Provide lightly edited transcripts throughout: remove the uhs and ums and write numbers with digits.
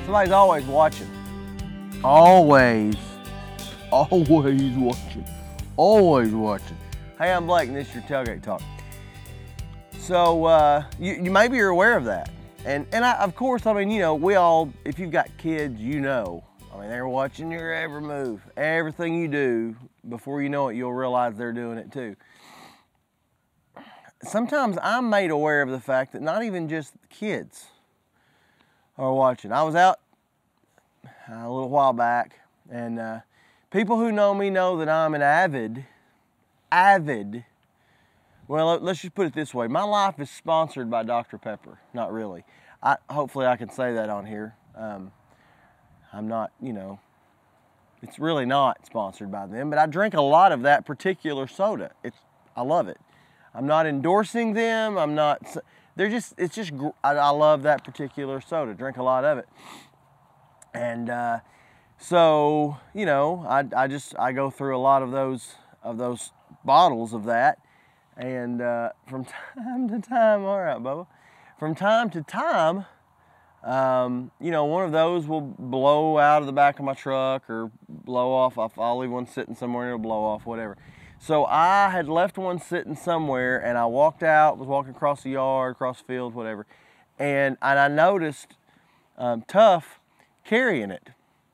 Somebody's always watching. Always watching. Always watching. Hey, I'm Blake, and this is your Tailgate Talk. So, maybe you're aware of that. And of course, I mean, you know, we all, if you've got kids, you know. I mean, they're watching your every move. Everything you do, before you know it, you'll realize they're doing it too. Sometimes I'm made aware of the fact that not even just kids are watching. I was out a little while back, and people who know me know that I'm an avid, well, let's just put it this way. My life is sponsored by Dr. Pepper. Not really. Hopefully I can say that on here. I'm not, you know, it's really not sponsored by them, but I drink a lot of that particular soda. I love it. I'm not endorsing them. I love that particular soda. Drink a lot of it. And so, you know, I go through a lot of those bottles of that. And from time to time, all right, Bubba, from time to time, you know, one of those will blow out of the back of my truck or blow off. I'll leave one sitting somewhere and it'll blow off, whatever. So I had left one sitting somewhere, and I walked out, was walking across the yard, across the field, whatever, and I noticed Tough carrying it.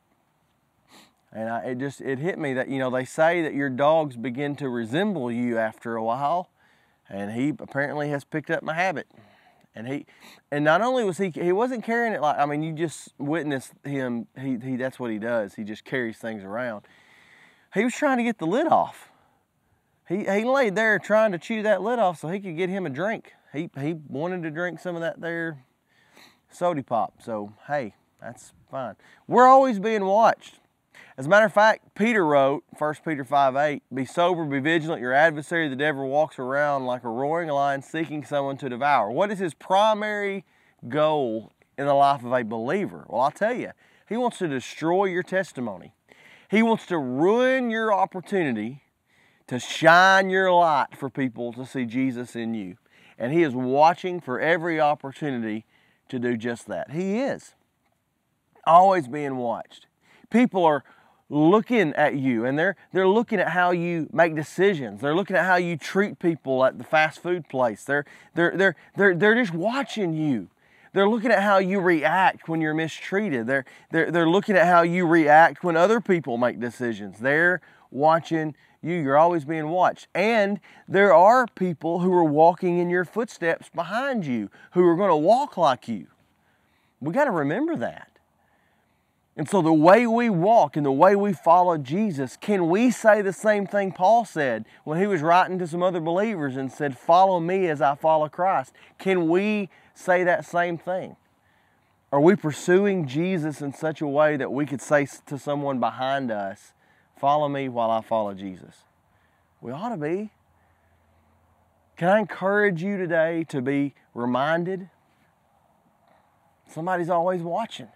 And it hit me that, you know, they say that your dogs begin to resemble you after a while, and he apparently has picked up my habit. And not only was he wasn't carrying it like, I mean, you just witnessed him, he that's what he does. He just carries things around. He was trying to get the lid off. He laid there trying to chew that lid off so he could get him a drink. He wanted to drink some of that there soda pop. So, hey, that's fine. We're always being watched. As a matter of fact, Peter wrote, 1 Peter 5:8, "Be sober, be vigilant. Your adversary, the devil, walks around like a roaring lion seeking someone to devour." What is his primary goal in the life of a believer? Well, I'll tell you, he wants to destroy your testimony. He wants to ruin your opportunity to shine your light for people to see Jesus in you. And he is watching for every opportunity to do just that. He is always being watched. People are looking at you, and they're looking at how you make decisions. They're looking at how you treat people at the fast food place. They're just watching you. They're looking at how you react when you're mistreated. They're looking at how you react when other people make decisions. They're watching you. You're always being watched. And there are people who are walking in your footsteps behind you, who are going to walk like you. We got to remember that. And so the way we walk and the way we follow Jesus, can we say the same thing Paul said when he was writing to some other believers and said, "Follow me as I follow Christ"? Can we say that same thing? Are we pursuing Jesus in such a way that we could say to someone behind us, "Follow me while I follow Jesus"? We ought to be. Can I encourage you today to be reminded? Somebody's always watching.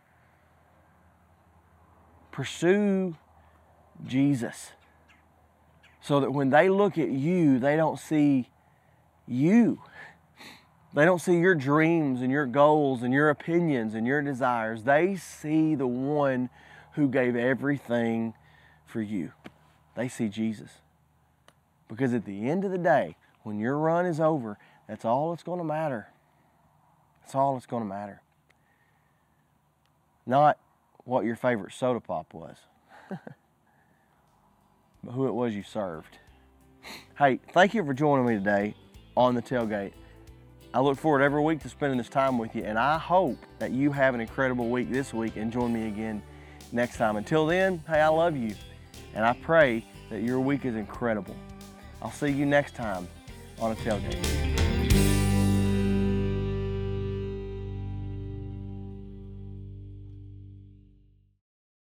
Pursue Jesus so that when they look at you, they don't see you. They don't see your dreams and your goals and your opinions and your desires. They see the one who gave everything for you. They see Jesus. Because at the end of the day, when your run is over, that's all that's going to matter. That's all that's going to matter. Not what your favorite soda pop was, but who it was you served. Hey, thank you for joining me today on the Tailgate. I look forward every week to spending this time with you, and I hope that you have an incredible week this week and join me again next time. Until then, hey, I love you, and I pray that your week is incredible. I'll see you next time on a Tailgate.